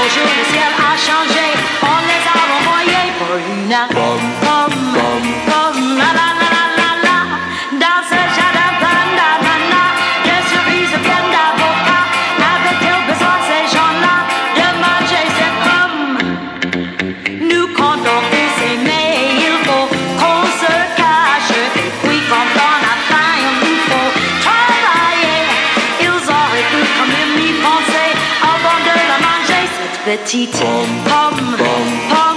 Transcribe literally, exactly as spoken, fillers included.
jour le ciel a changé, on les a renvoyés pour une pomme, pomme, pomme, la la la la la la. Dans ce jardin plein d'ananas, de cerises pleines d'avocats, avaient-ils besoin ces gens-là de manger ces pommes? Nous comptons tous aimer, il faut qu'on se cache, et puis quand on a faim, il nous faut travailler. Ils auraient pu quand même y penser avant de la manger, cette petite pomme, pomme, pomme.